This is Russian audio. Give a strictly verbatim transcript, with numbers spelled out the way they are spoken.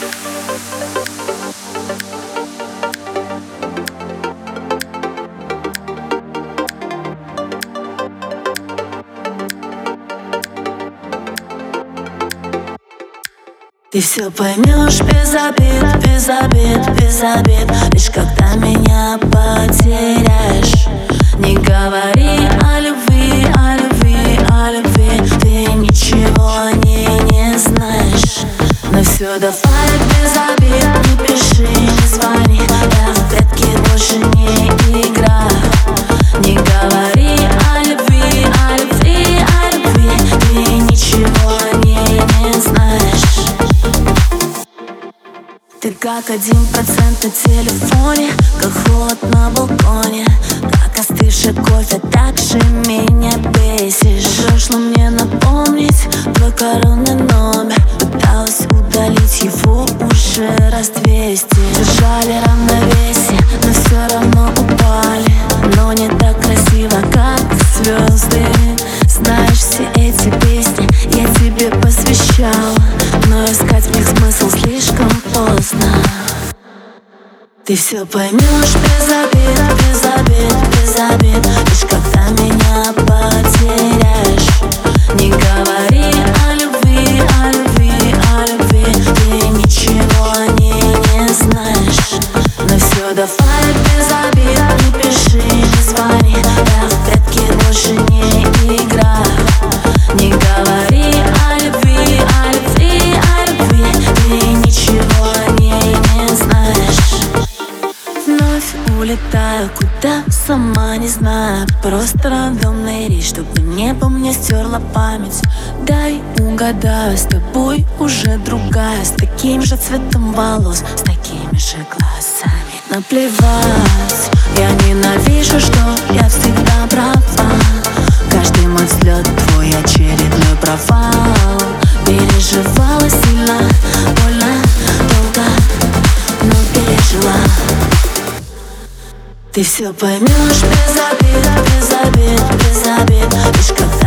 Ты все поймешь без обид, без обид, без обид. Лишь когда меня потеряешь. Не говори о любви, о любви, о любви. Ты ничего о ней не знаешь. Но все давай без обид. Не пиши, не звони. Я в прятки больше не играю. Не говори о любви, о любви, о любви. Ты ничего о ней не знаешь. Ты как один процент на телефоне, как холод на балконе, как остывший кофе, так же меня бесишь. Прошло мне напомнить твой коронный номер. Пыталась удалить его уже раз двести. Держали равновесие, но все равно упали. Но не так красиво, как звезды. Знаешь, все эти песни я тебе посвящала, но искать в них смысл слишком поздно. Ты все поймешь без обид, без обид, без обид. Лишь когда меня потеряешь. Не говори о любви, о любви, о любви. Ты ничего о ней не знаешь. Но все давай без обид. Не пиши, не звони. Я в прятки больше не играю. Не говори о любви, о любви, о любви. Ты ничего о ней не знаешь. Вновь улетаю, куда сама не знаю. Просто рандомный рейс, чтобы небо мне стерла память. Дай угадаю, с тобой уже другая. С таким же цветом волос, с такими же глазами. Наплевать, я ненавижу, что я всегда права. Каждый мой взлет твой очередной провал. Переживала сильно, больно, долго, но пережила. Ты все поймешь без обид, без обид, без обид. Лишь когда